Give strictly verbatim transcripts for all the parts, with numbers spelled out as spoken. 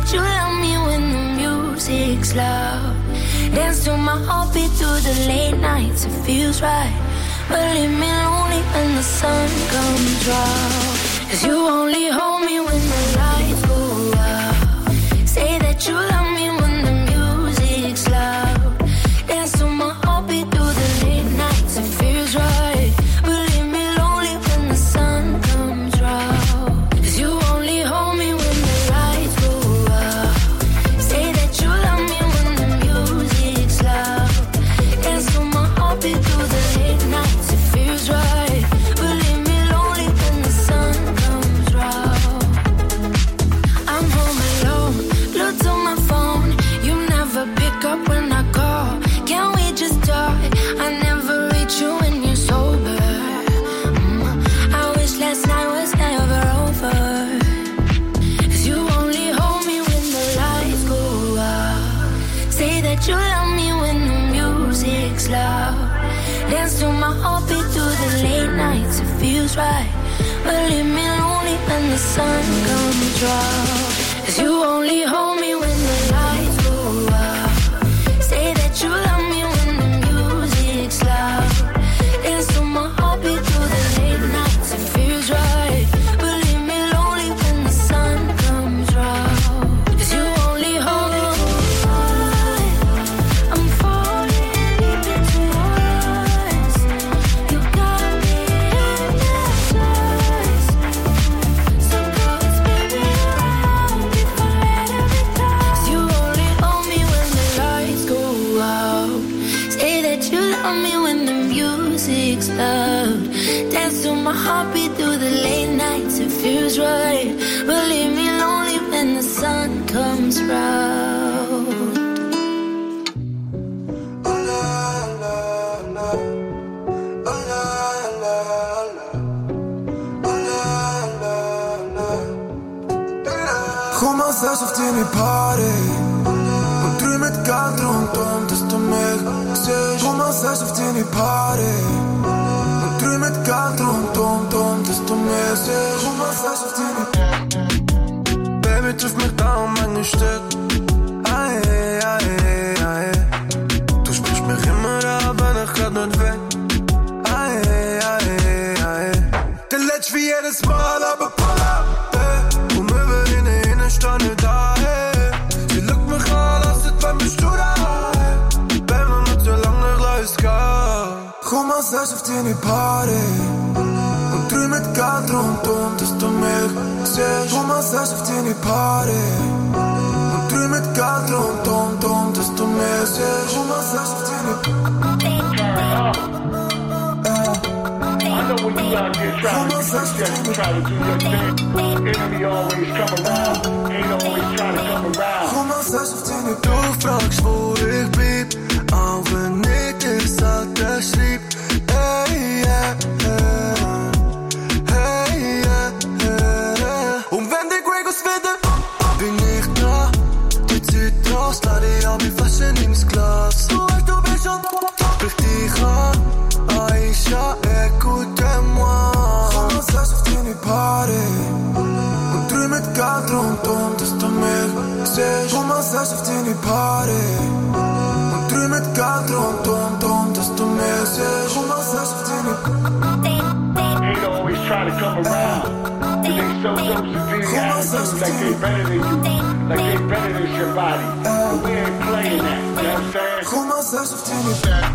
that you love me when the music's loud. Dance to my heartbeat through the late nights, it feels right. But leave me lonely when the sun comes out. 'Cause you only hold me when the lights go out. Say that you love me when the music's loud. Dance to my heartbeat through the late nights, it feels right. But leave me lonely when the sun comes out. 'Cause you only hold me when the lights go out. Say that you love me when the music's loud. Dance to my heartbeat through the late nights, it feels right. But leave me lonely when the sun comes out. I'm home alone, look to my phone. You never pick up when I call. Can we just talk? I never reach you when you're sober. mm. I wish last night was never over. 'Cause you only hold me when the lights go out. Say that you love me when the music's loud. Dance to my heartbeat through the late nights, it feels right. But leave me lonely when the sun comes out. 'Cause you only hold me when the lights go out. Say that you love me when the music's loud. Dance to my heartbeat through the late nights, it feels right. But leave me lonely when the sun comes out. 'Cause you only hold me. I'm falling deep into your eyes. You got me hypnotized. So close, baby, around before I let every time. 'Cause you only hold me when the lights go out. Say that you love me when the music's loud. Dance to my heartbeat through the late nights, it feels right. But leave me lonely when the sun comes round. Komm mal selbst auf deine Party und drück mit Geld rundum, dass du mich siehst. Komm mal selbst auf deine Party und drück mit Geld rundum, dumm, dass du mich siehst. Komm mal selbst auf deine Baby, triff mich da um ein Stück. Aye, aye, aye. Du sprichst mich immer ab, wenn ich grad nicht will. Aye, aye, aye. Der letzte wie jedes Mal, aber pull up, ey. Und wir will in der Innenstadt da, ey. Sie lockt mich an, lasst wann bist du da, ey. Wenn man nicht so lange nicht rausgeht. Komm mal selbst auf deine Party und drück mit Geld rundum, dass du mich siehst. Komm mal selbst auf deine Party und drück mit Geld rundum, dumm, dass du mich siehst. Komm mal selbst auf deine I know when you out here trying to just try to do your thing, enemy always come around, ain't always trying to come around. Komm mal selbst auf deine Du fragst, wo ich bleib, auch wenn ich dir sag, der schrieb. Hey, yeah, yeah. Hey, yeah, yeah. Und wenn die Gregos wieder, bin ich da. Die Zeit rast, lade ich all die Flaschen ins Glas. Du weißt, du bist schon, sprich dich an. Aisha, écoute-moi. Komm mal selbst auf deine Party und drück mit Geld rundum, dass du mich siehst. Komm mal selbst auf deine Party und drück mit Geld rundum, dumm, dass du mich siehst. Komm mal selbst auf deine Ain't always try to come around. Cause they so so severe attitudes like they better than you, like they better than your body. But we ain't playing that, you know what I'm saying? Komm mal selbst auf deine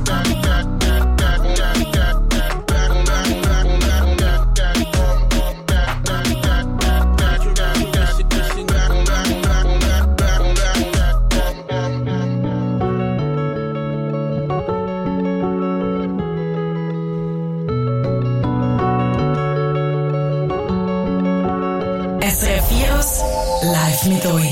S R F Virus live mit euch.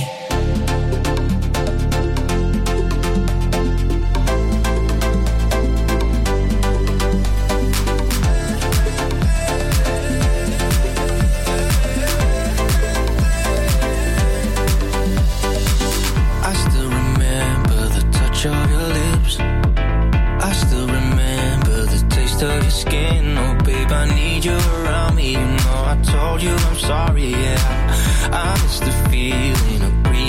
You, I'm sorry, yeah. I miss the feeling of breathing.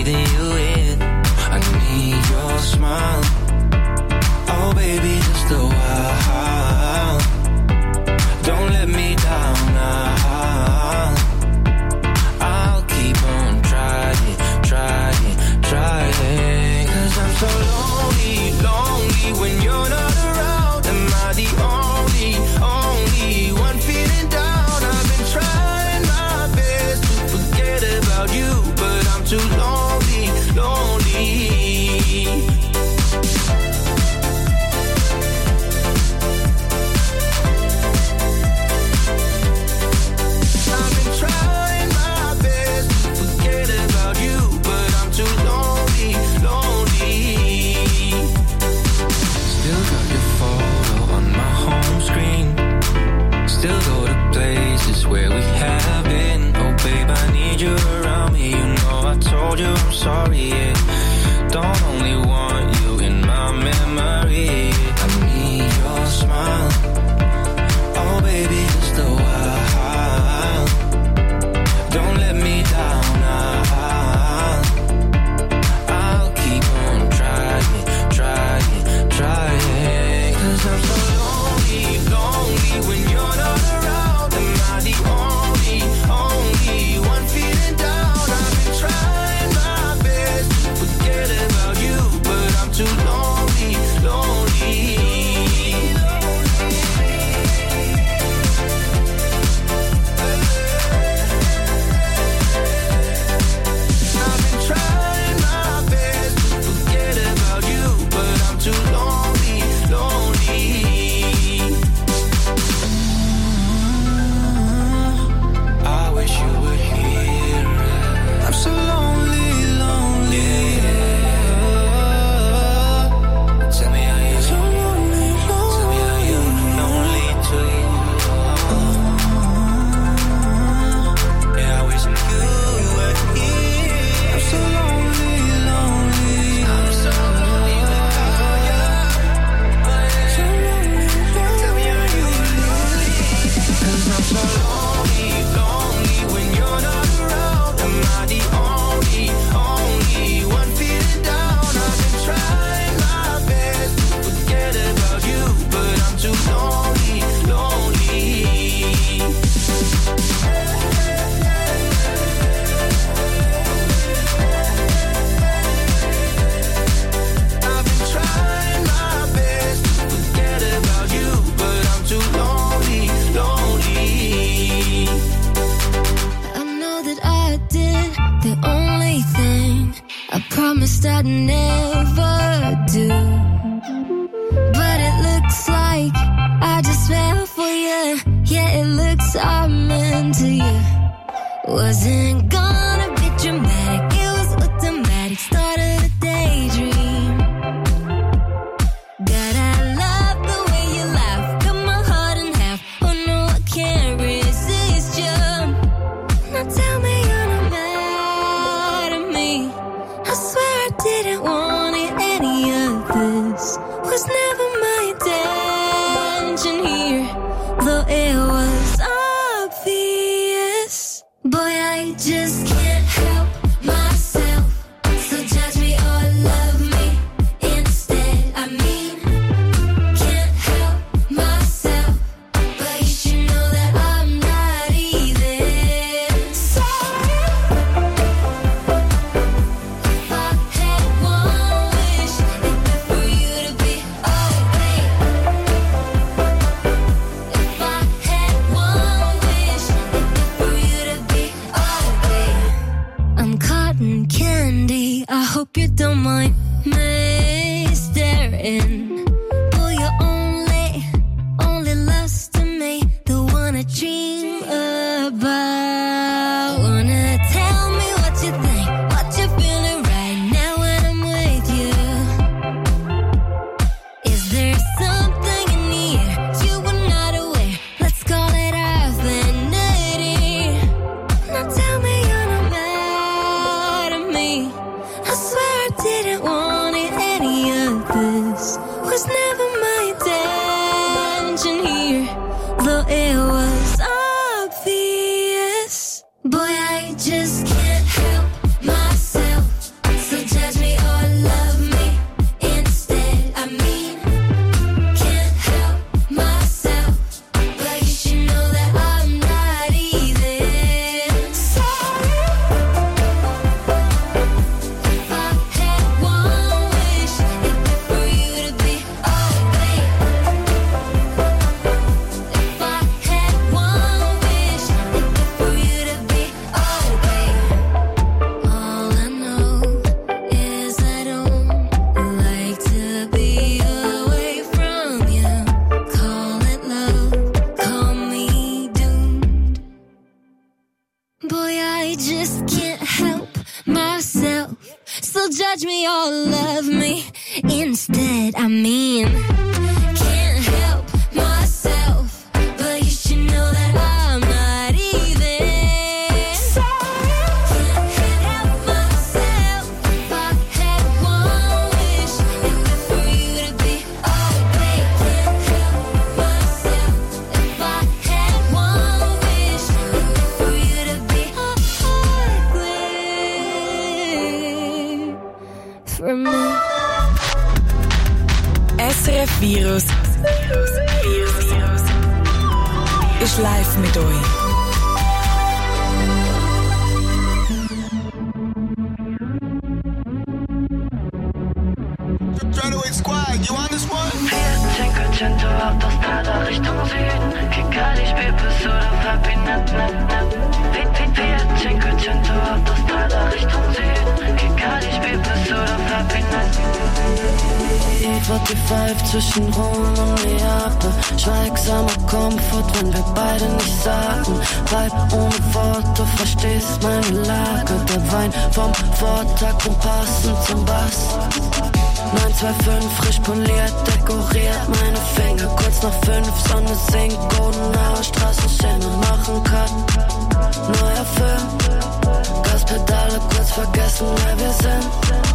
you around me, you know I told you I'm sorry, yeah. Don't only want you in my memory, I need your smile. Oh baby, it's the wild. Don't let me down, I'll, I'll keep on trying, trying, trying. Cause I'm so lonely, lonely when you're not around. Am I the only, only one feeling down? I've been trying my best to forget about you, but I'm too lonely, lonely. I've been trying my best to forget about you, but I'm too lonely, lonely. I wish you were here. I'm so lonely, lonely. Tell me how you so lonely, lonely. Tell me how you lonely too. Yeah, I wish you were here. I'm so lonely, lonely. I'm so lonely without you. So lonely, lonely. Tell me how you lonely. Cause I'm so lonely, lonely when you're not around. Am I the only, only one feeling down? I've been trying my best to forget about you, but I'm too lonely, lonely. I've been trying my best to forget about you, but I'm too lonely, lonely. I know that I did the only thing I promised I'd never do. But it looks like I just fell for you. Yeah, it looks I'm into you. Wasn't gonna be dramatic, it was automatic. Started a daydream. God, I love the way you laugh. Cut my heart in half. Oh no, I can't resist you. Now tell me you're not mad at me. I swear I didn't want it any of this. Was never my intention here, though it was obvious. Boy, I just can't help myself. So judge me or love me instead. I mean, can't help myself, but you should know that I'm not even sorry. If I had one wish, it'd be for you to be okay. If I had one wish, it'd be for you to be okay. I'm cotton candy, I hope you don't mind me staring. Boy, you're only, only lost to me, the one I dream about. Wanna tell me what you think, what you're feeling right now when I'm with you. Is there something in the air you were not aware? Let's call it affinity. Now tell me you're not mad at me. I swear I didn't want it any of this. Was never my intention here, though it was obvious. Boy, I just can't help myself. So judge me or love me instead. I mean, can't help myself, but you should know that I'm not even sorry. If I had one wish, it'd be for you to be okay. If I had one wish, it'd be for you to be okay. All I know is I don't like to be away from you. Call it love, call me doomed. Boy, I just can't help myself. So judge me or love me instead. I mean, can't help myself, but you should know that I'm not even sorry. Virus ist live mit euch. vierzehnhundert Autostrada Richtung Süden. Kigali, Spielbus oder Fabinet, net, net. vierzehnhundert Autostrada Richtung Süden. Kigali, Spielbus oder Fabinet. E fünfundvierzig zwischen Rom und Neapel. Schweigsamer Komfort, wenn wir beide nicht sagen. Vibe ohne Wort, du verstehst meine Lage. Der Wein vom Vortag und passend zum Bass. neun zwei fünf, frisch poliert, dekoriert meine Finger. Kurz nach fünf, Sonne sinkt, Goldenauer Straßenschimmer. Machen Cut, neuer Film. Gaspedale, kurz vergessen, wer wir sind.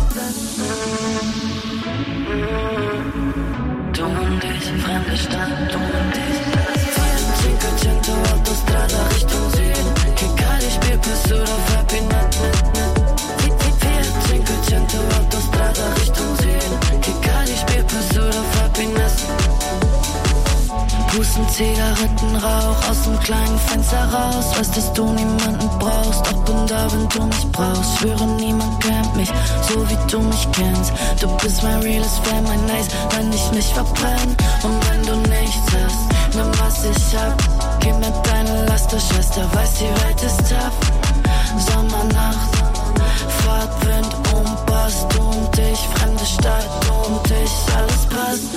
Du und ich, fremde Stadt, du und ich. vierzehnhundert Autostrada Richtung Süden. Kigali, Spielbus oder Fabinet, net, net. vierzehnhundert Autostrada Richtung Süden. Kigali, Spielbus oder Fabinet. Pusten Zigarettenrauch aus dem kleinen Fenster raus. Weißt, dass du niemanden brauchst, auch bin da, wenn du mich brauchst. Schwöre, niemand kennt mich, so wie du mich kennst. Du bist mein reales Fan, mein Nice, wenn ich mich verbrenne. Und wenn du nichts hast, nimm was ich hab. Gib mir deine Last, du Schwester, weiß, die Welt ist tough. Sommernacht, Fahrtwind um Bass, du und ich, fremde Stadt, du und ich, alles passt.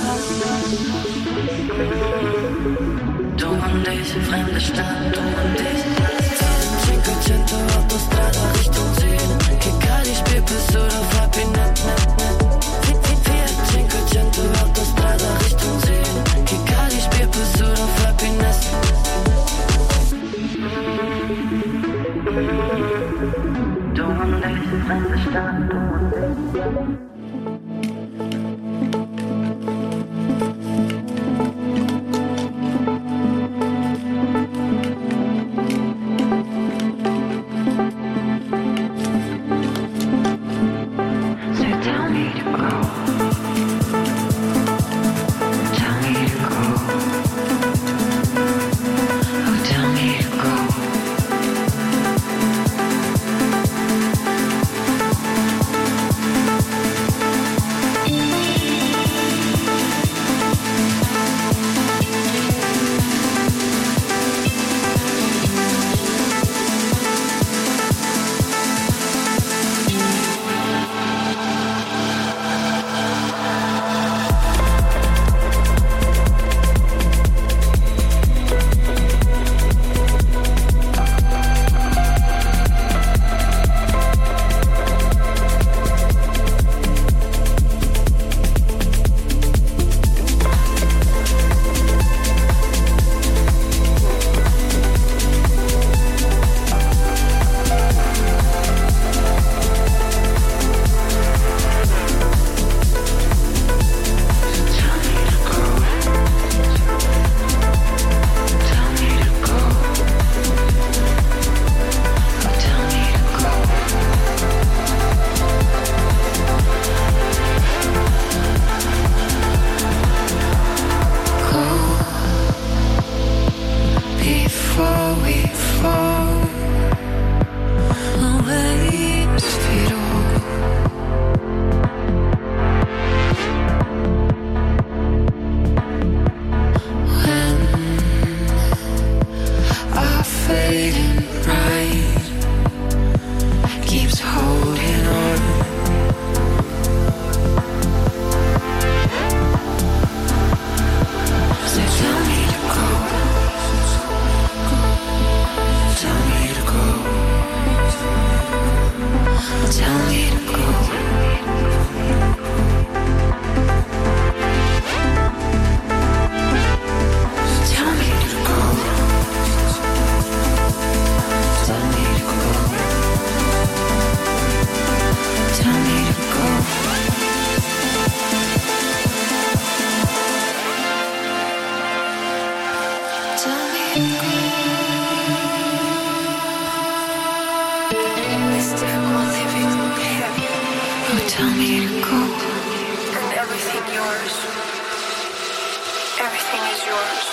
Du und ich, fremde Stadt, du und ich. vierzehnhundert Autostrada Richtung Süden. Kigali, Spielbus oder Fabinet, net, net. vierzehnhundert Autostrada Richtung Süden. Kigali, Spielbus oder Fabinet. Du und ich, fremde Stadt, du und ich. Tell me to go, and everything yours. everything is yours.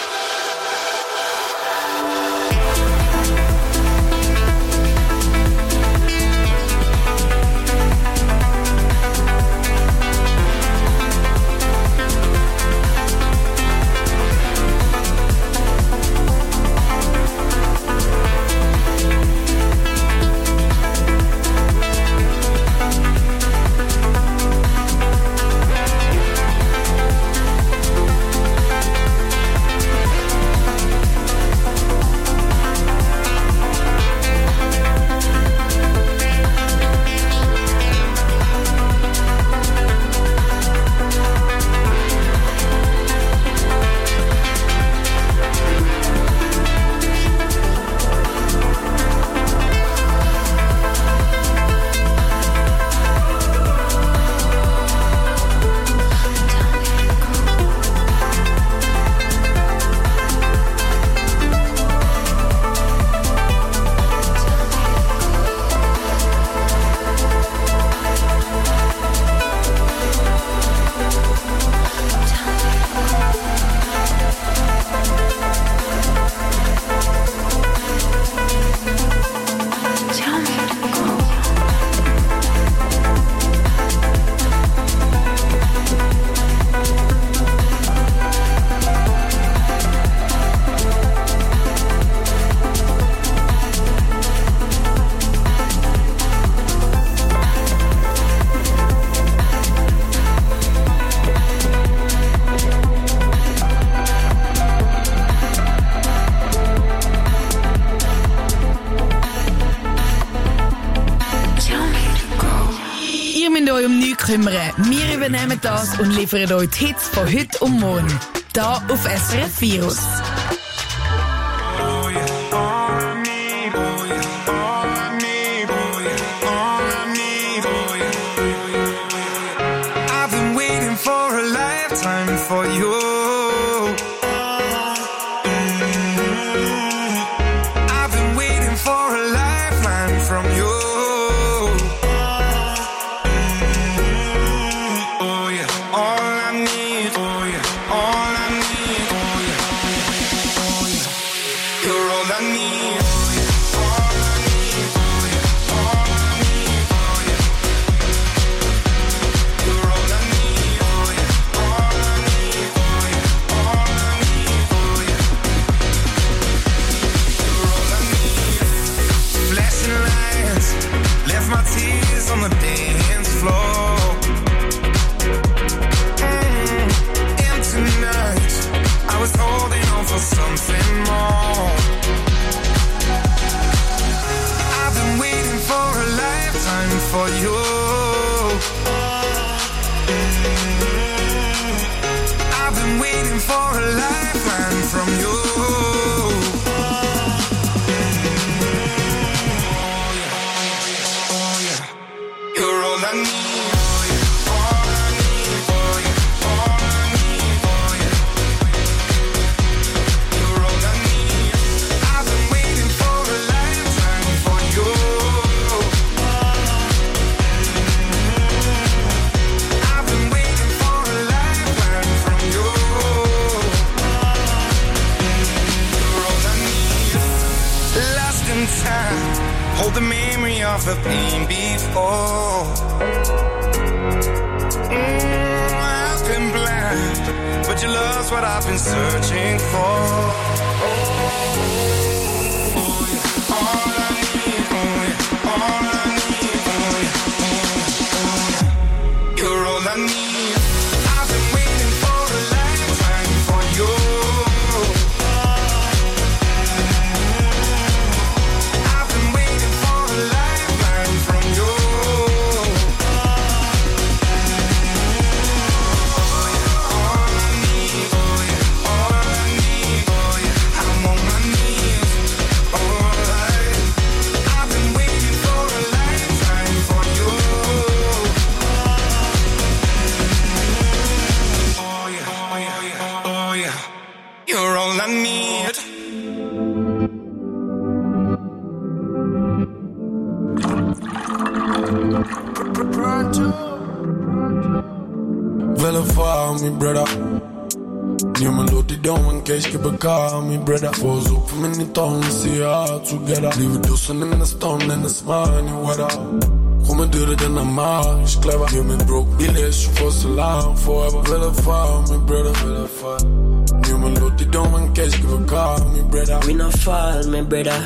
Kümmern. Wir übernehmen das und liefern euch die Hits von heute und morgen. Da auf S R F Virus. I've been waiting for a lifetime for you. I've been waiting for a lifeline from you. The pain before. Mm, I've been blind, but your love's what I've been searching for. Oh, yeah. All I need, oh, yeah. All I need, oh, yeah. Oh, yeah. You're all I need. I've been waiting for a lifetime for you. Brother, you down in case you become me, brother. Falls up from in the tongue, see how together. Leave it dustin' in the stone and the smile, you weather. Come do it in the mouth, it's clever. You me broke, village, for so long, forever. Will I fall, me brother, will I fall? You me load it down in case you become me, brother. We not fall, me brother.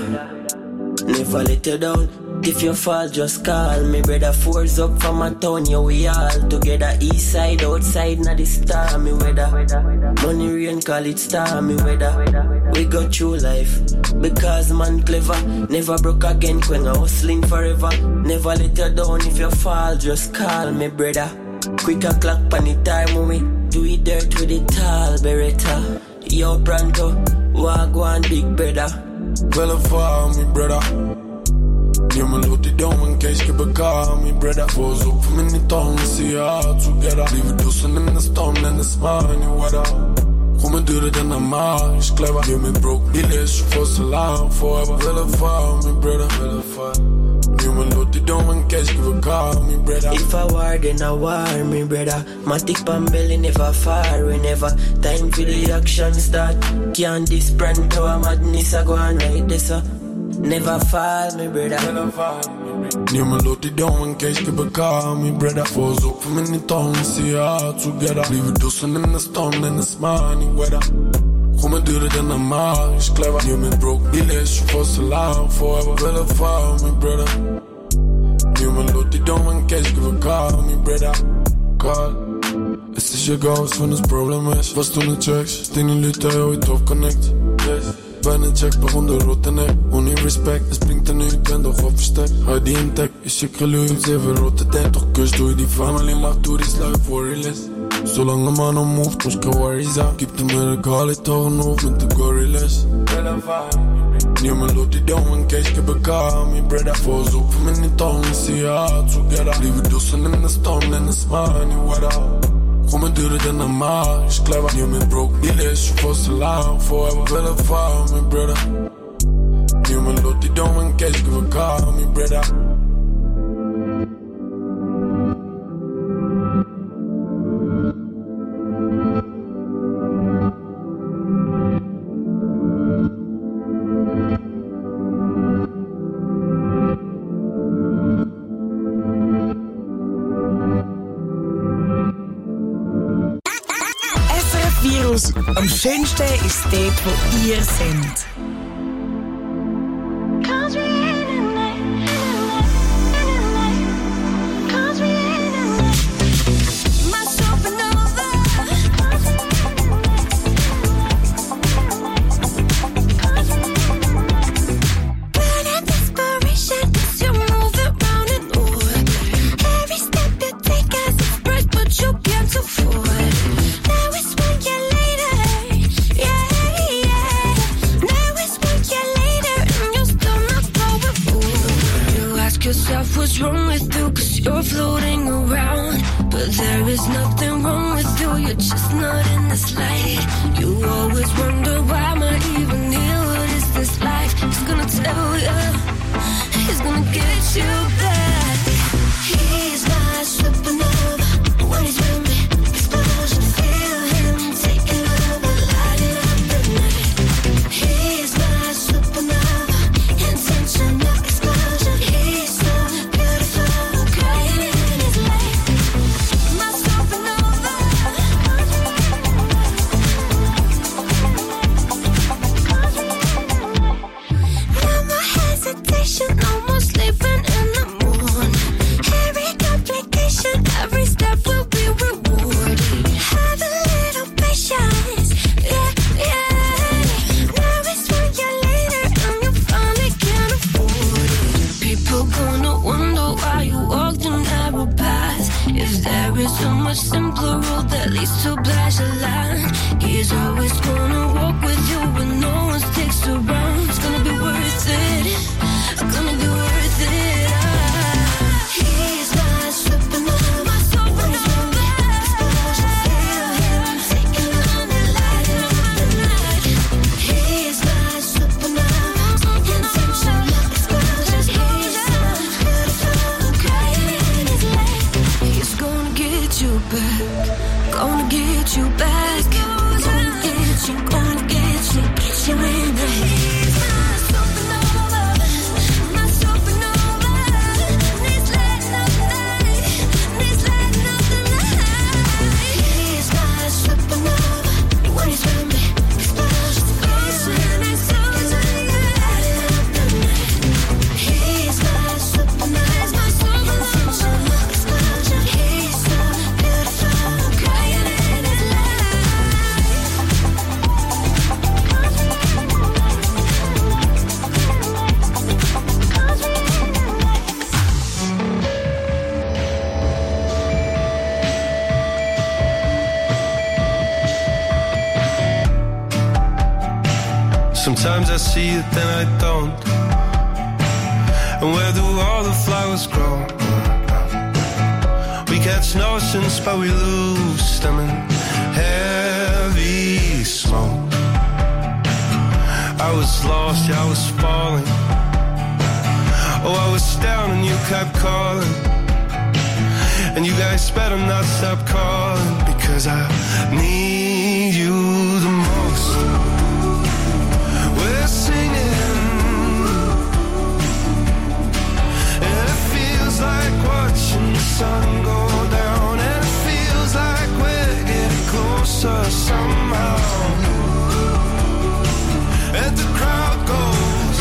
Never let you down. If you fall, just call me, brother. Fours up from my town, yeah, we all together. East side, outside, now the stormy weather. Money rain, call it stormy weather. We go through life, because man clever. Never broke again, when I hustling forever. Never let you down, if you fall, just call me, brother. Quick a clock, pan the time when we do it dirt with the tall beretta. Yo, pronto, walk one big brother. Well, I fall, me brother. You me load it down in case you become me, brother. Falls up from in the tongue, see how together. Leave it dustin' in the stone and the smile, you weather. Come do it in the mouth, it's clever. You me broke, village, for so long, forever. Will I fall, me brother, will I fall? You me load it down in case you become me, brother. If I war, then I war, me brother. Matic pan belly never far, whenever. Time for the action start. Can't this pronto, a madness, I go on right this, sir. Never fall, me brother. Never fall, me brother. You me load it down in case you become me, brother. Falls up from in the tongue, see how together. Leave it dustin' in the stone and the smile, you weather. Come do it in the mouth, it's clever. You me broke, village, for so long, forever. Will I fall, me brother. You me load it down in case you become me, brother. Call. Es ist egal, was wenn das Problem ist. Was du nicht checkst, deine Leute, ja, heute auf Connect. Yes. Wenn ich check, bei hundert rote Neck. Ohne Respekt, es bringt dir nichts, wenn doch auf Versteck. Hör die in Tech, ich schicke Lüge, sieben rote Denk. Doch küsst du die Family, mach du das Life for real ist. Solange man noch moved, muss kein Worries sein. Gib dir mir Regal, ich tauchen auf mit den Gorillas. You me load it down in case you become me, brother. Falls up from in the tongue, see how together. Leave it dustin' in the stone and the smile, you weather. Come do it in the mouth, it's clever. You me broke, village, for so long, forever. Will I fall, me brother. You me load it down in case you become me, brother. Am schönsten ist dort, wo ihr seid. What's wrong with you, cause you're floating around. But there is nothing wrong with you, you're just not in this light. You always wonder why am I even here, what is this life? He's gonna tell you, he's gonna get you back. He's my supernova, when he's with me, explosion, feel him taking over, lighting up the night. He's my supernova, intentional explosion. He's so beautiful, crying in his light. My supernova. No more hesitation, no more sleeping in the morning. Every complication, every step will be rewarded. Have a little patience, yeah, yeah. Now it's when you're later and you finally can't afford it. People gonna wonder why you walked a narrow path. If there is a much simpler road that leads to pleasure land, he's always gonna walk with you when no one sticks around. It's gonna be worth it, it's gonna be worth it. Ah. He's my supernova, my supernova. Explosion, feel him taking on the light of the night. He's my supernova, intentional explosions. He's so beautiful, crying in his light. He's gonna get you back, gonna get you back, gonna get you. Sometimes I see it, then I don't. And where do all the flowers grow? We catch notions, but we lose them in heavy smoke. I was lost, yeah, I was falling. Oh, I was down and you kept calling. And you guys better not stop calling, because I need you the most. We're singing, and it feels like watching the sun go down, and it feels like we're getting closer somehow. And the crowd goes,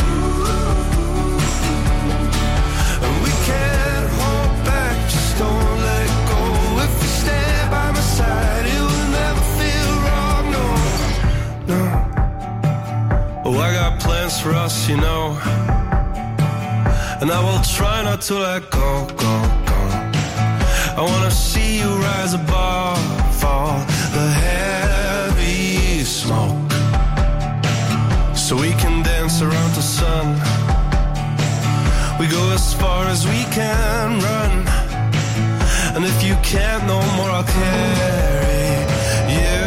and we can't hold back, just don't let go. If you stand by my side, it will never feel wrong, no, no. Oh, I got plans for us, you know, and I will try not to let go, go, go. I wanna see you rise above all the heavy smoke, so we can dance around the sun. We go as far as we can run, and if you can't no more, I'll carry you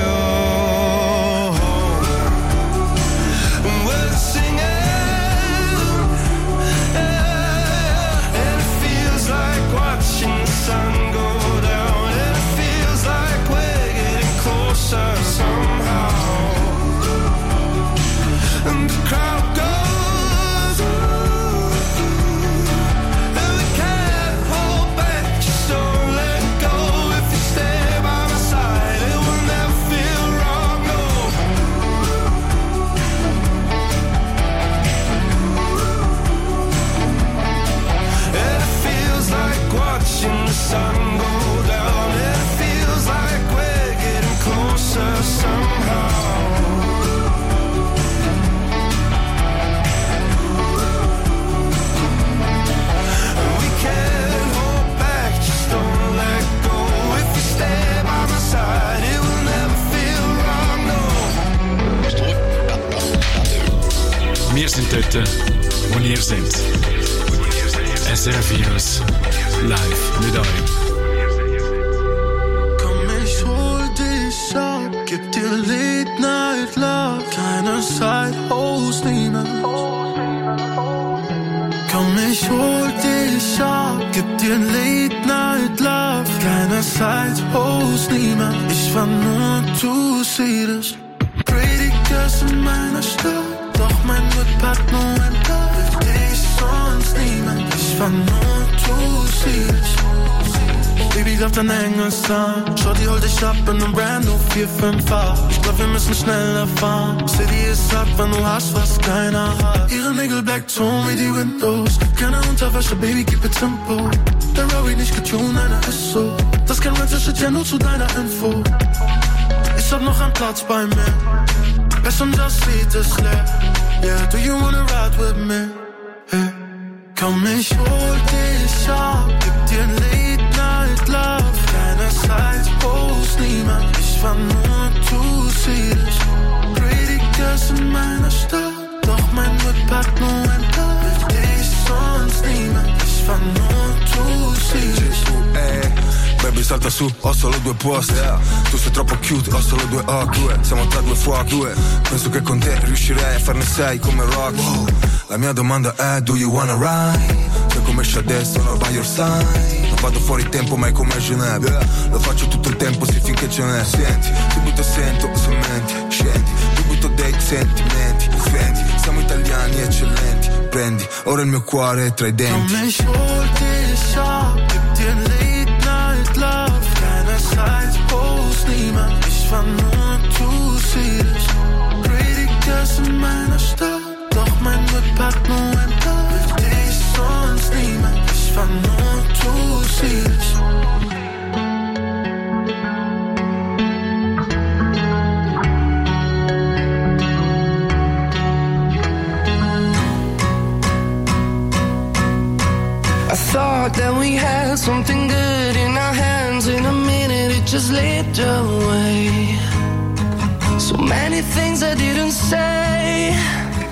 home. And we're singing, and it feels like watching the sun go down, and it feels like we're getting closer somehow. And the crowd goes, and we can't hold back, just don't let go. If you stay by my side, it will never feel wrong, no. And it feels like watching the sun go down, and it feels like we're getting closer somehow. Wir sind dort, wo ihr seid. S R F Heroes, live mit euch. Komm, ich hol dich ab, gib dir Late Night Love, keine Side-Host, niemand. Komm, ich hol dich ab, gib dir Late Night Love, keine Side-Host, niemand. Ich war nur to see this. Pretty Girls in meiner Stadt, doch mein Rückpack nur ein Tag. Will dich sonst niemand, ich war nur to see this. Baby, glaub dein Engels an, Shorty, hol dich ab in einem brand new vier fünf acht. Ich glaub, wir müssen schneller fahren. City ist ab, wenn du hast, was keiner hat. Ihre Nägel black tone wie die Windows. Keine Unterwäsche, Baby, keep it simple. Der Rory nicht getuned, einer ist so. Das kein Rental shit, ja nur zu deiner Info. Ich hab noch einen Platz bei mir. Passenger seat ist leer. Yeah, do you wanna ride with me? Hey. Komm, ich hol dich ab, gib dir Late Night Love, keine Side-Post, niemand. Ich war nur to see this. Pretty Girls in meiner Stadt, doch mein Rückpack nur ein Tag. Will dich sonst niemand, ich war nur to see this. Baby salta su, ho solo due posti, yeah. Tu sei troppo cute, ho solo due occhi, due. Siamo tra due fuochi, due. Penso che con te riuscirei a farne sei come Rocky, wow. La mia domanda è, do you wanna ride? Se come esce adesso, no, by your side. Non vado fuori tempo mai come Genève, yeah. Lo faccio tutto il tempo, sì, finché ce n'è. Senti, subito sento, se menti, scendi. Subito dei sentimenti, senti. Siamo italiani eccellenti, prendi ora il mio cuore tra i denti. Come hol dich ab, gib dir Late Night Love, keine Side-Post, niemand. Ich war nur to see this. Pretty Girls in meiner Stadt, doch mein Rückpack nur ein Tag. Will dich sonst niemand, ich war nur to see this. I thought that we had something good in our hands. In a minute it just slipped away. So many things I didn't say.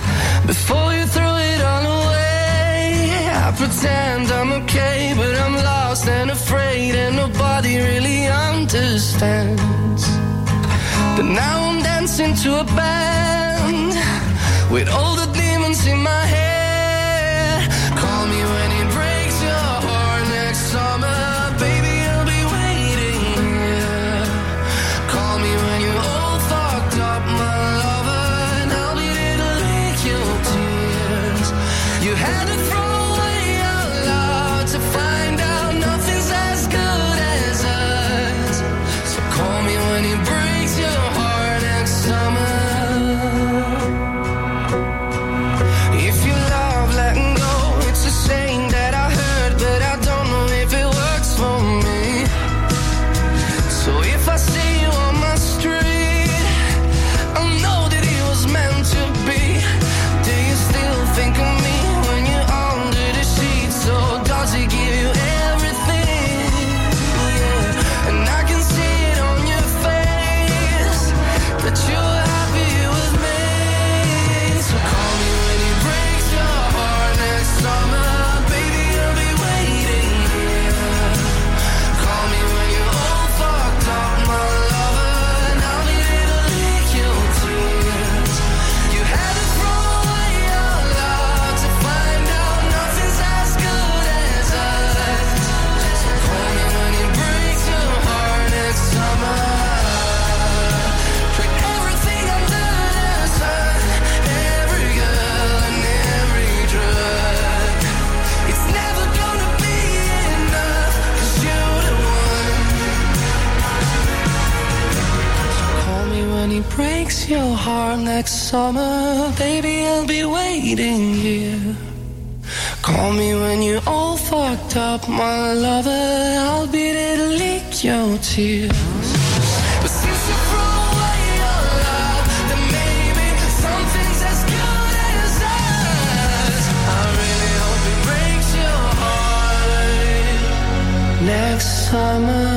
Before you throw it all away, I pretend I'm okay, but I'm lost and afraid, and nobody really understands. But now I'm dancing to a band with all the demons in my head. Call me when it breaks your heart next summer, baby, I'll be waiting here. Call me when you're all fucked up, my lover, and I'll be there to lick your tears. You had to throw away your love to find out nothing's as good as us. So call me when it breaks your heart next summer. If you love letting go, it's a saying that I heard, but I don't know if it works for me. So if I see you on my street, I'll know that it was meant to be. Do you still think of me when you're under the sheets? So does it give you everything? Yeah. And I can see it on your face that you're happy with me. So call me when it breaks your heart next summer, baby, I'll be waiting here. Call me when you're all fucked up, my lover, and I'll be there to lick your tears. You had to throw away your love to find out nothing's as good as us. So call me when it breaks your heart next summer. Trick everything under the sun, every girl and every drug. It's never gonna be enough, 'cause you're the one. Call me when he breaks your heart next summer, baby, I'll be waiting here. Call me when you're all fucked up, my lover, I'll be there to lick your tears. But since you threw away your love, then maybe something's as good as us. I really hope it breaks your heart next summer.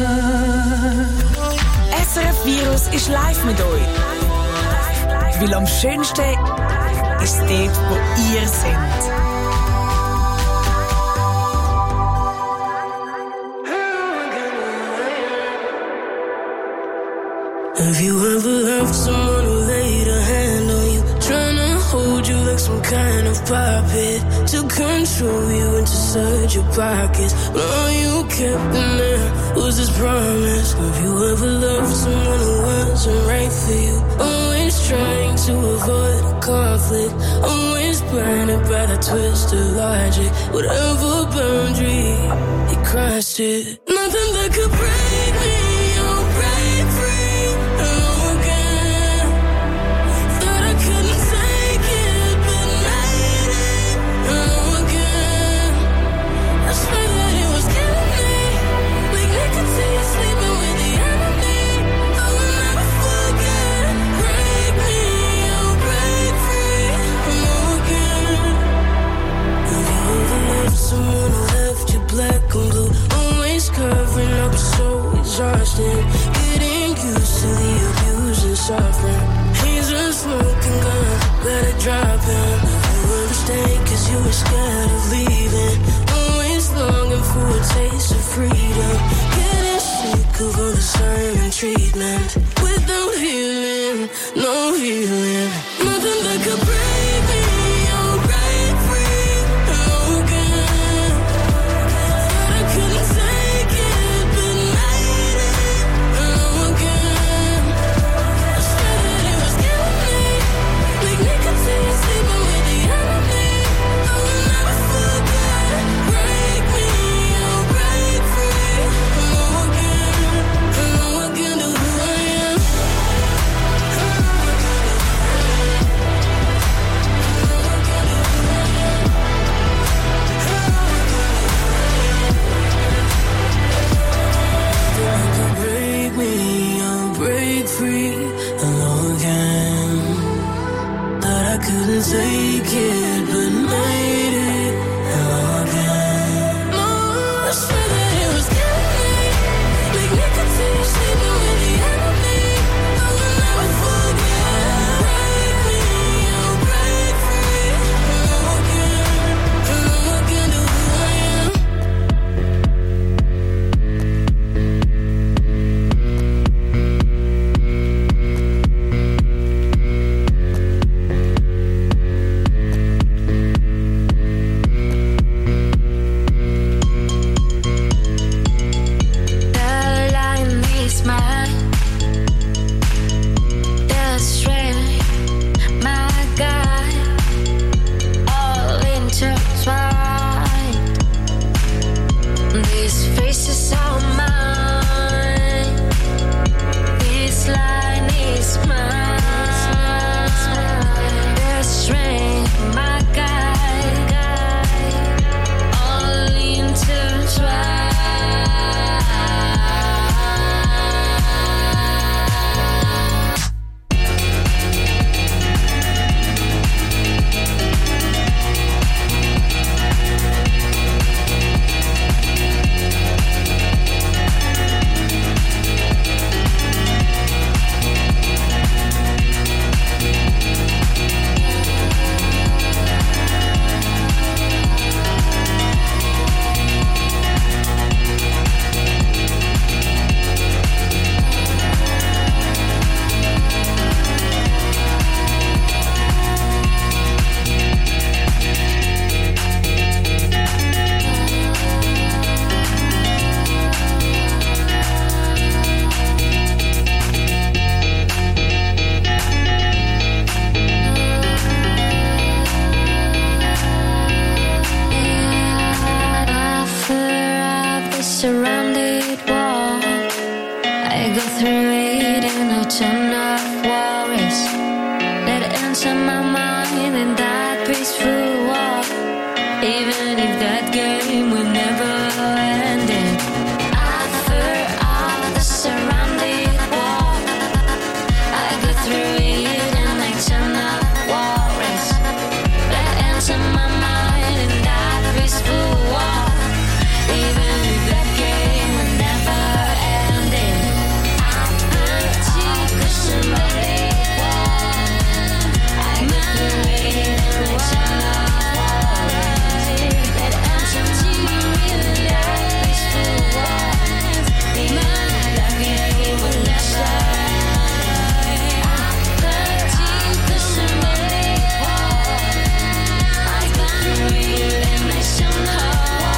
S R F Virus ist live mit euch. Weil am schönsten ist dort, wo ihr seid. Have you ever loved someone who laid a hand on you, trying to hold you like some kind of puppet, to control you and to search your pockets, but all you kept in there was this promise? Have you ever loved someone who wasn't right for you, always trying to avoid a conflict, always blinded by the twisted logic, whatever boundary you crossed it, nothing that could break me or break free. Someone who left you black and blue, always covering up, so exhausting, getting used to the abuse and suffering. He's a smoking gun, better drop him. You were staying 'cause you were scared of leaving, always longing for a taste of freedom, getting sick of all the silent treatment, without healing, no healing, nothing that could break me or break free. Take it, but made it again. No, I swear that it was killing me, like nicotine sleeping with the enemy. I will never forget. Break me, oh break free. This face is all mine. This line is mine. Best friend, my guide, all intertwined. Surrounded wall, I go through it in a ton of worries that enter my mind in that peaceful walk, even if that game will never end. After all the surrounded wall, I go through it in a ton of worries that enter my mind in that peaceful walk, even if that game will never end. After two cushion ready, I go through it in a ton of worries that enter my mind in that peaceful walk, even if that game will never end. After two cushion ready, I go through it in a ton of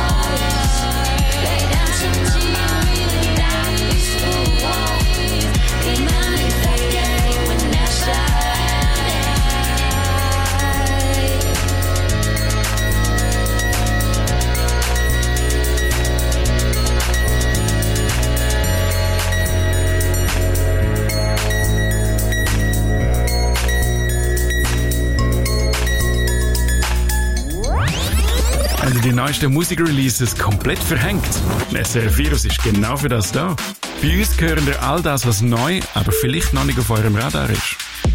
Wenn ihr die neuesten Musikreleases komplett verhängt, S R F Virus ist genau für das da. Bei uns hören ihr all das, was neu, aber vielleicht noch nicht auf eurem Radar ist.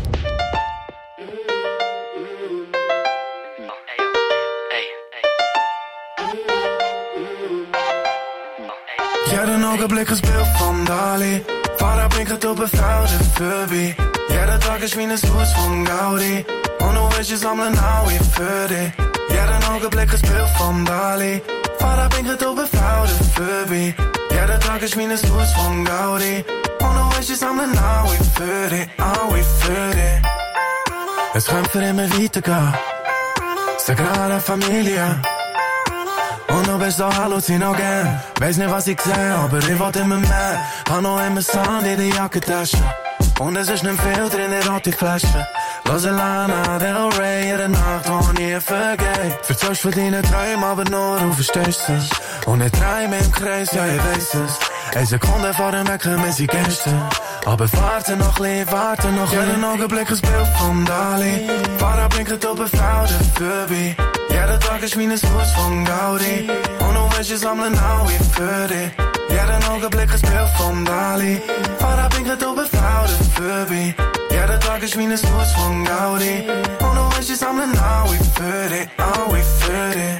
Jeden Augenblick ein Bild von Dali. Fahrer blinkt op een vrouw de Furby. Jeden Tag ist wie ein Haus von Gaudi. Und du willst es sammeln auch wie für dich. Jeden Augenblick ein Bild von Dali. Fahrer blinkt op een vrouw de Furby. Jeden Tag ist wie ein Haus von Gaudi. Und du willst es sammeln auch wie für dich. Auch wie für dich. Es kann für immer weitergehen. Sagrada Familia. Und du bist so halluzinogen. Weiß nicht, was ich seh, aber ich wollt immer mehr. Hab noch immer Sand in der Jackentasche. Und es ist nicht viel drin in rote Flaschen. Lass Lana Del Rey in der Nacht, die nie vergeht. Verzeugt für deine Träume, aber nur du verstehst es. Und ich träume im Kreis, ja, ich weiß es. Eine Sekunde vor dem Wecken, wir sind gestern. Aber warte noch lieb, warte noch lieb. Jeden Augenblick ein Bild von Dali. Fahrer blinkt op een vrouw de Furby. Jeden Tag ist wie ein Haus von Gaudi. Und du willst es sammeln auch wie für dich. Jeden Augenblick ein Bild von Dali. Fahrer blinkt op een vrouw de Furby. Jeden Tag ist wie ein Haus von Gaudi. Und du willst es sammeln auch wie für dich. Auch wie für dich.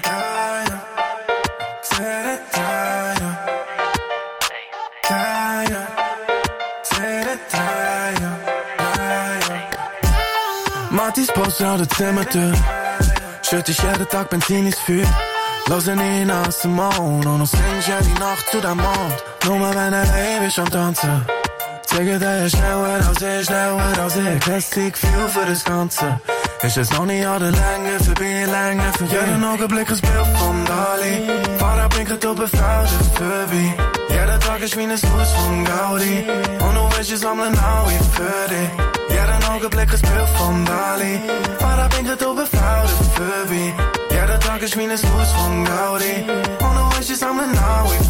Martis Poster an der Zimmertür. Schütt ich jeden Tag Benzin ins Feuer. Lass ihn in aus dem Mond. Und du singst jede Nacht zu dem Mond. Nur wenn er ewig am Tanzen. Zeige dir schneller als ich, schneller als ich. Lässt Gefühl für das Ganze. Ist es noch nicht an der Länge, vorbei, Länge, für jeden Augenblick ein Bild von Dali. Fahrer blinkt op een vrouw de Furby. Jeden Tag ist wie ein Haus von Gaudi. Und du willst es sammeln auch wie für dich. Jeden Augenblick ein Bild von Dali. Fahrer blinkt op een vrouw de Furby. Jeden Tag ist wie ein Haus von Gaudi. Und du willst es sammeln auch wie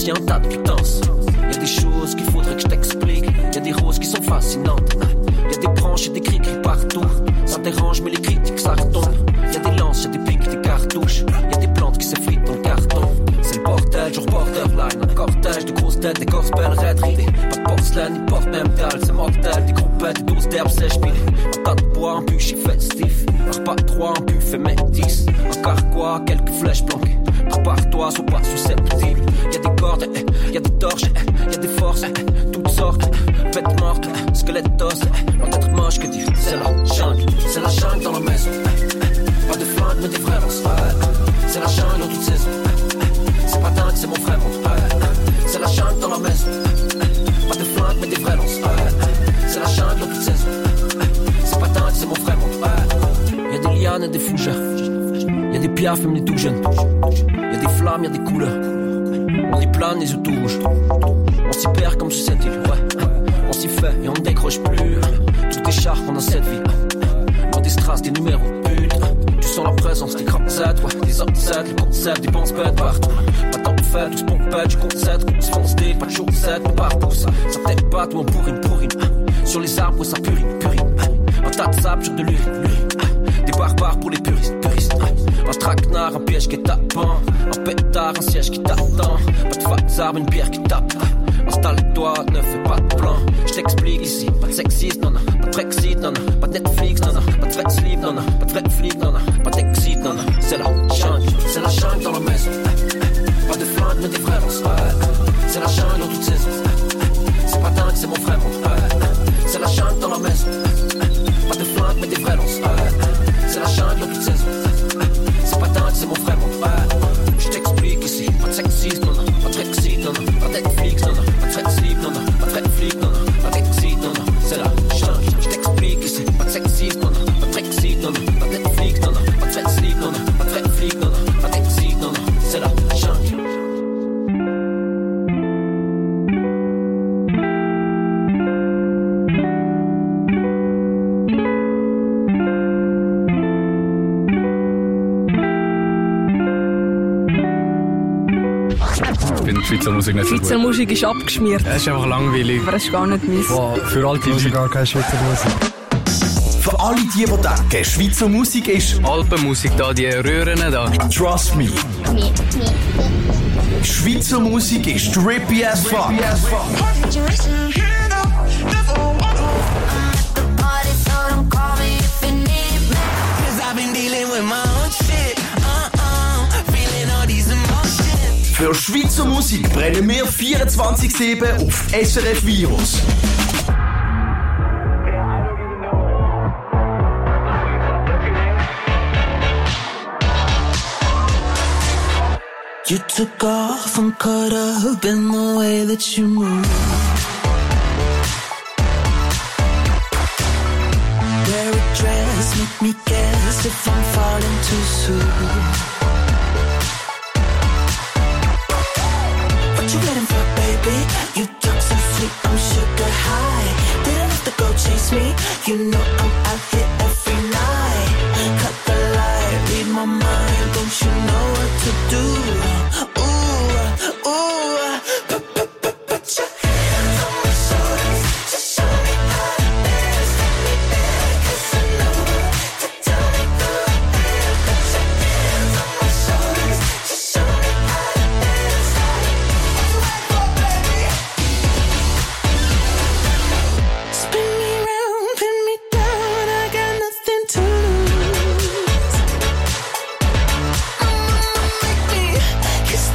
y a un tas de putances. Y'a des choses qu'il faudrait que je t'explique. Y'a des roses qui sont fascinantes. Y'a des branches et des cris-cris partout. Ça dérange mais les critiques ça retombe. Y'a des lances, y'a des pics, des cartouches. Y'a des plantes qui s'effritent dans le carton. C'est le bordel, genre borderline. Un cortège de grosses têtes, des corses belles raides ridées. Pas de porcelaine, ni porte même dalle. C'est mortel, des groupettes, des doses d'herbes sèches pilées. Un tas de bois, un bûcher festif. Un repas de trois, un buffet métis. Un carquois, quelques flèches planquées. Prépare-toi, sois pas susceptible. Y'a des cordes, y'a des torches, y'a des forces, toutes sortes. Bêtes mortes, squelettes d'os. Loin d'être moche que dire, c'est la jungle. C'est la jungle dans la maison. Pas de flingue, mais des vrais lances. C'est la jungle en toute saison. C'est pas dingue, c'est mon frère. C'est la jungle dans la maison. Pas de flingue, mais des vrais lances. C'est la jungle en toute saison. C'est pas dingue, c'est mon frère. Y'a des lianes et des fougères. Y'a des piafs, même les tout jeunes. Y'a des flammes, y'a des couleurs. On y plane les yeux tout rouges. On s'y perd comme sur cette île, ouais. On s'y fait et on ne décroche plus. Tout écharpe pendant cette vie. Loin des strass, des numéros de pute. Tu sens la présence des grands Z, ouais. Des obsèdes, le concept, des penses bêtes partout. Pas tant de fête, tout se pompette, du concept. On se fonce des, pas de chaussettes, mais partout ça. Ça peut-être pas, tout en pourrine, pourrine. Sur les arbres, ouais, ça purine, purine. Un tas de sable sur de l'urine, l'urine. Des barbares pour les puristes, puristes. Un traquenard, un piège qui est tapant. Un pétard, un siège qui t'attend. Pas de faxar, une bière qui tape. Installe-toi, ne fais pas de plan. Je t'explique ici, pas de sexiste, non non. Pas de Brexit, non non. Pas de Netflix, non non. Pas de vrai slip, non non. Pas de vrai flic, non non. Pas d'exit, non non. C'est la jungle, c'est la jungle dans la maison. Pas de flingue, mais des vrais lances. C'est la jungle en toute saison. C'est pas dingue, c'est mon frère. C'est la jungle dans la maison. Pas de flingue, mais des vrais lances. C'est la jungle en toute saison. C'est pas dingue, c'est mon frère. Je t'explique ici, pas de sexisme, non non. Pas de Brexit, non non. Pas de Netflix, non non. Pas de vrai slip, non non. Pas de vrai flic, non non. Pas d'exit, non non. C'est la jungle. Je t'explique ici, pas de sexisme, non non. Pas de Brexit, non non. Pas de Netflix, non non. Pas de vrai slip, non non. Pas de vrai flic, non non. Pas d'exit, non non. C'est la jungle. Schweizer Musik nicht so gut. Schweizer Musik ist abgeschmiert. Es ist einfach langweilig. Aber es ist gar nicht meins. Wow, für alte Leute gar keine Schweizer Musik. Für alle die, die denken, Schweizer Musik ist Alpenmusik da, die Röhren da. Trust me. Schweizer Musik ist trippy as fuck. Für Schweizer Musik brennen wir vierundzwanzig sieben auf S R F Virus. You took off and caught up in the way that you move. Wear a dress, make me guess if I'm falling too soon. What you waiting for, baby? You talk so sweet, I'm sugar high. Didn't have to go chase me, you know I'm out here every night. Cut the light, read my mind, don't you know what to do? Ooh, ooh, put, put, put, put your hands on my shoulders, just show me how to dance. Take me there, 'cause I know to tell me go ahead. Put your hands on my shoulders, just show me how to dance. Spin me round, pin me down, I got nothing to lose. I'ma make me kiss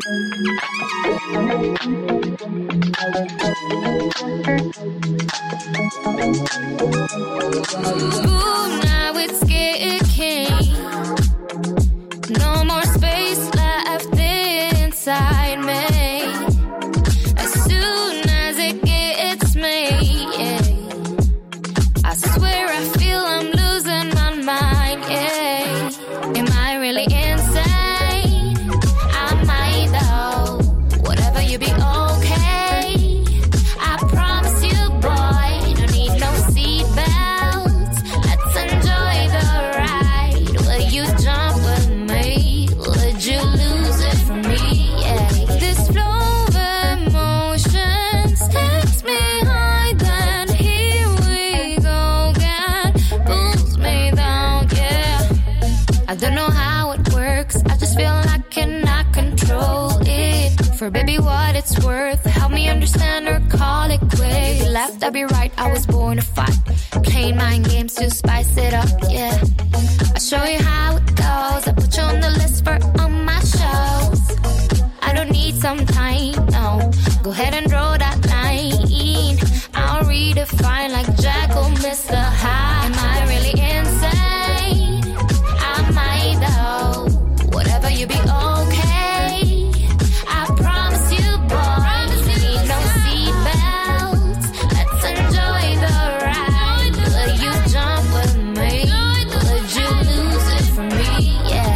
Ooh, now it's getting no more space left inside me. As soon as it gets me, yeah, I swear I feel I'm losing my mind, yeah. Am I really insane? I might though. Whatever, you be okay. I promise you, boy, don't need no seatbelts. Let's enjoy the ride. Will you jump with me? Would you lose it for me? Yeah. This flow of emotions takes me high, then here we go again. Pulls me down, yeah. I don't know how it works, I just feel I cannot control it. For baby, what it's worth, help me understand or call it quits. Be left, I'll be right, I was born to fight. Playing mind games to spice it up, yeah. I'll show you how it goes, I put you on the list for all my shows. I don't need some time, no. Go ahead and draw that line. I'll redefine like Jack or Mister Hyde. Am I really insane? I might though. Whatever, you be okay. I promise you, boy, you need no seatbelts. Let's enjoy the ride. Will you jump with me? Would you lose it for me? Yeah.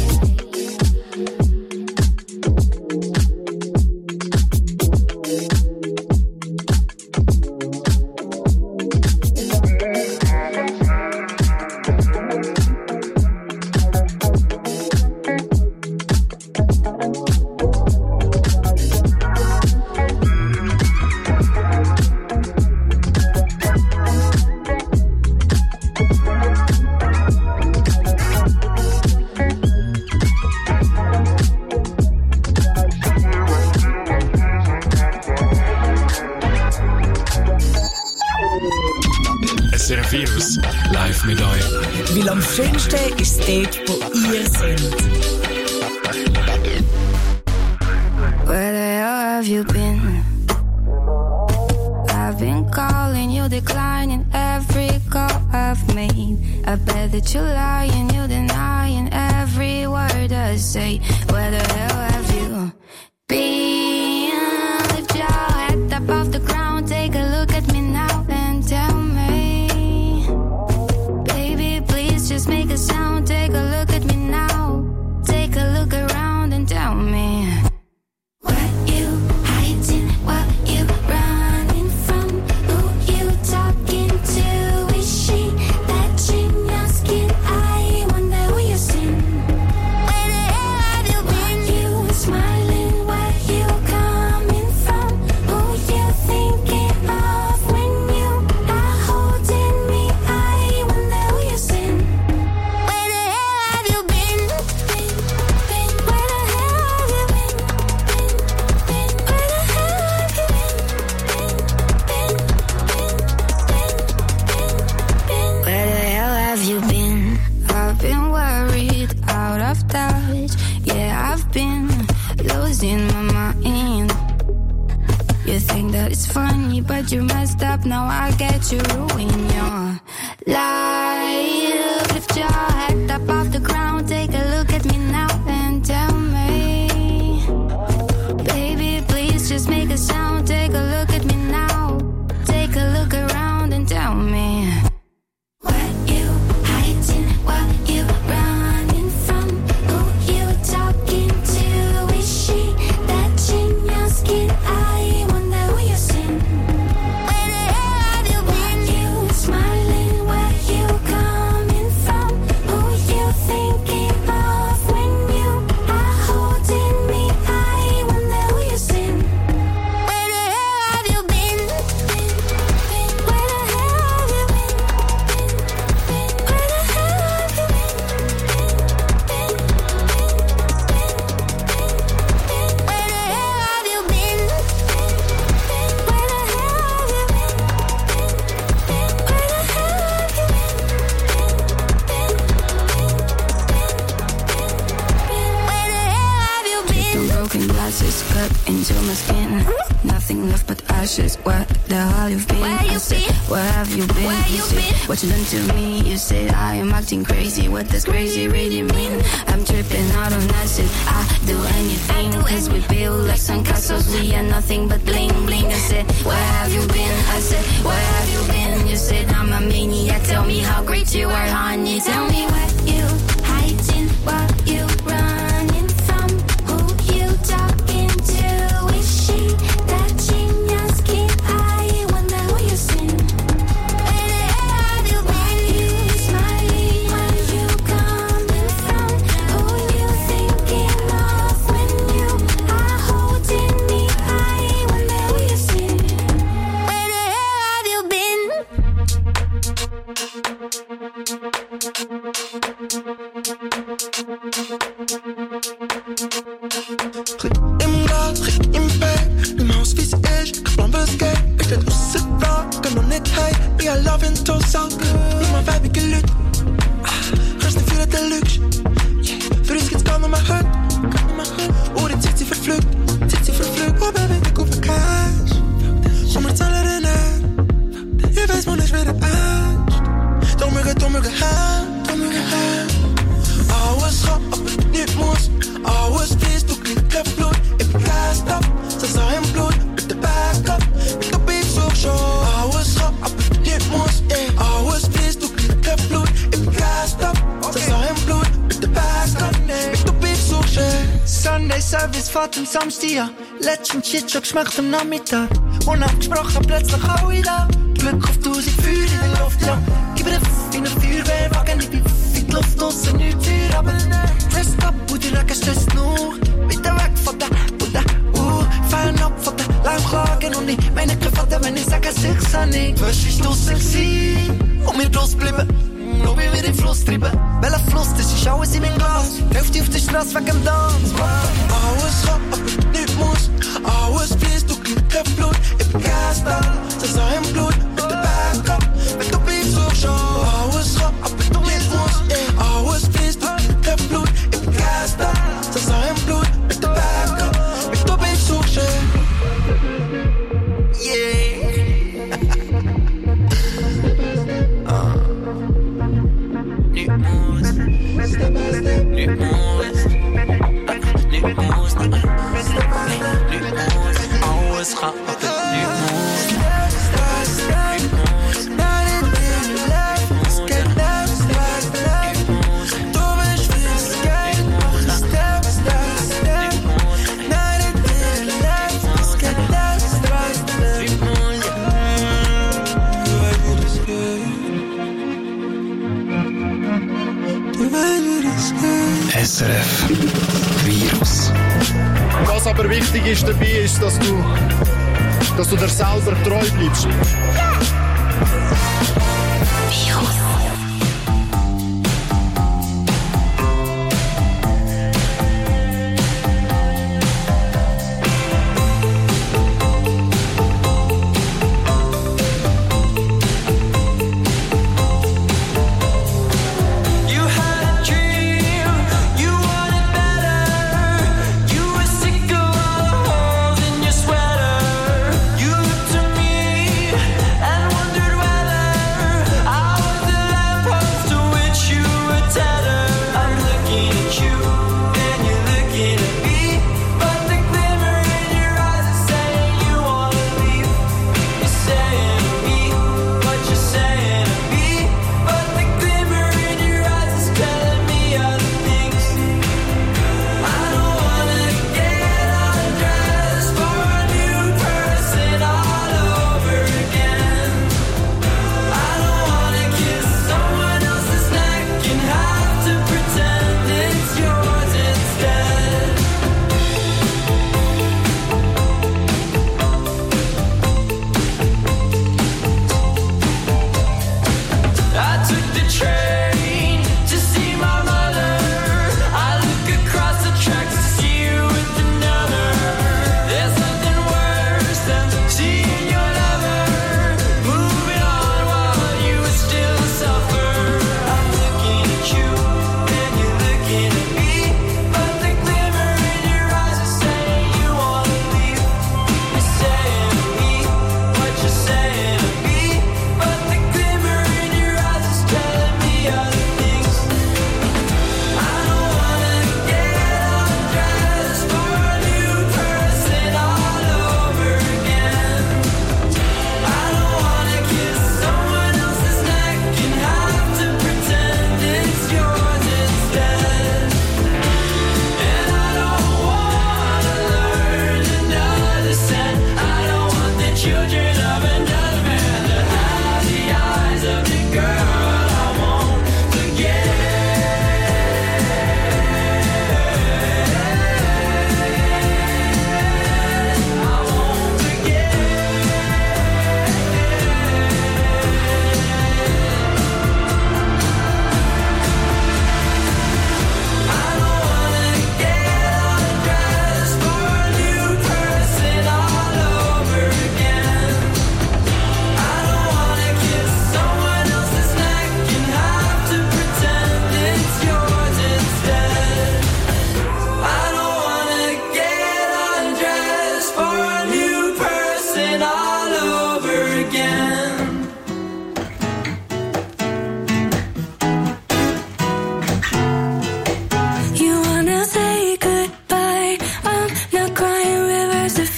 S R F Virus live mit euch. Weil am schönsten ist es dort, wo ihr seid. Where the hell have you been? I've been calling you, declining every call I've made. I bet that you're lying, you're denying every word I say. Where the hell have you been? Lift your head up off the ground, take a look at me now and tell me. Baby, please just make a sound, take a look at me now. Take a look around and tell me. What you hiding, what you running from, who you talking to, is she touching your skin? I wonder who you seen. Where the hell have you been? Are you smiling, where you coming from, who you thinking of when you are holding me? I wonder who you seen. Where the hell have you been? Been, been, where the hell have you been? Been, been, where the hell have you been? Been, been, been, been, been, been. Where the hell have you been? I've been worried, out of touch. Yeah, I've been losing my mind. You think that it's funny, but you're messed up. Now I get you ruin your life. Lift your head up off the ground, take a look at me now and tell me. Baby, please just make a sound, take a look at me now. Take a look around and tell me. What you hiding, what you running from, who you talking to, is she touching your skin? I wonder who you seen. Where the hell have you been? You smiling, where you coming gases cut into my skin. Nothing left but ashes. Where the hell you been? Where you I said, been? where have you been? Where you said, been? what you done to me? You said I am acting crazy. What does crazy really mean? I'm tripping out on acid. I do anything cause we build like sandcastles. We are nothing but bling bling. I said, where have you been? I said, where have you been? You said I'm a maniac. Tell me how great you are, honey. Tell me where you hiding, what you running from, who you talking to? Is she that genius? Keep I wonder who you seen. Where the hell have you been? You smiling, where you coming from? Who you thinking of when you are holding me? I wonder who you seen. Where the hell have you been? Im Glas, im Bett, im Haus wie's ist, kein Plan bis geht. Ich bin aus der Frage, noch nicht heim. We are loving to so good. Nur mal weibige Leute. Hörst nicht viel, der lügst. Für uns geht's gar nicht mehr heute. Oh, die Zeit sie verflügt, Zeit sie verflügt. Oh, Baby, wir kaufen Cash. Und wir zahlen den nicht. Ich weiß, wo nicht wieder ernst. Doch mir geht, doch mir geht heim, doch mir geht heim. Alles gaat, aber nicht muss. Alles fließt, du kriegst kein Blut. Ich bin gassed up, so sei im Blut. Bitte back up, ich glaub, ich such schon. Alles gaat, aber nicht muss. Alles fließt, du kriegst kein Blut. Ich bin gassed up, so sei im Blut. Bitte back up, ich glaub, ich such schon. Sunday Service fährt am Samstag. Letzten Shit schon geschmeckt am Nachmittag. Unabgesprochen plötzlich alle da. Glück auf tausend Feuer in der Luft, ja. Gib mir einen Pfiff in einen Feuerwehrwagen. Ich bin Pfiff in die Luft, draussen nichts für, aber dressed up und die Regen stresst noch. Weiter weg von der, von der Uhr. Fernab von der Lärmklagen. Und ich meine kein Vater, wenn ich sage, ich seh nicht. Wirst du draussen gsi und mir bloß bleiben. Schau, wie wir im Fluss treiben. Welcher Fluss, das ist alles in meinem Glas. Hälfte auf der Straße wegen dem Tanz. Alles gaat, aber nicht muss. Alles fließt, du kriegst kein Blut. Ich bin gassed up, so sei im Blut. Bitte back up, wenn du bist so schon. Alles gaat, aber nicht muss. Alles fließt, du kriegst kein Blut. Ich bin gassed up, so sei im Blut. Bitte back up, wenn du bist so schon. Yeah. uh. Niet moes, niet moes, niet moes, niet moes. Alles gaat op het niet moes. Niet moes, naar dit in je lijf. Kijk naar de straat, doe me schwierig, kijk nog een step, step, step. Naar dit in je lijf, kijk naar de straat, niet moes. Du weißt, wie das geht. Du weißt, wie das geht. S R F Virus. Was aber wichtig ist dabei, ist, dass du, dass du dir selber treu bleibst. Virus. You looked to me and wondered whether I was the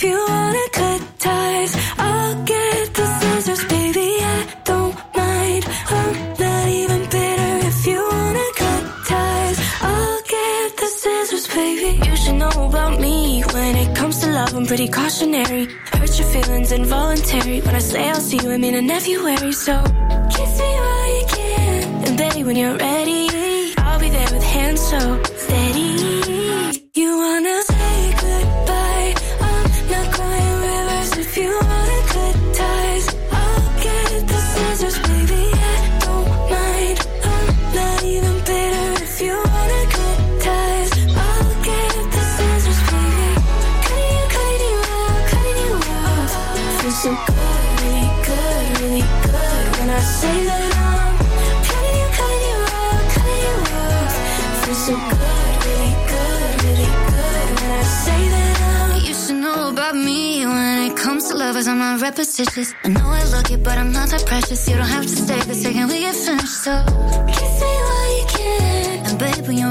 you wanna cut ties, I'll get the scissors, baby. I don't mind. I'm not even bitter. If you wanna cut ties, I'll get the scissors, baby. You should know about me. When it comes to love, I'm pretty cautionary. Hurt your feelings involuntary. When I say I'll see you, I mean in February. So kiss me while you can, and baby, when you're ready, I'll be there with hands so steady. You wanna say goodbye, I'm not crying rivers. If you wanna cut ties, I'll get the scissors, baby. I don't mind. I'm not even bitter. If you wanna cut ties, I'll get the scissors, baby. Cutting you, cutting you out, cutting you out. Feels so good, really good, really good. When I say that I'm cutting you, cutting you out, cutting you out. Feels so good, really good, really good. When I say that I'm. You should know about me. When it comes to lovers, I'm not repetitious. I know I look it, but I'm not that precious. You don't have to stay the second we get finished, so kiss me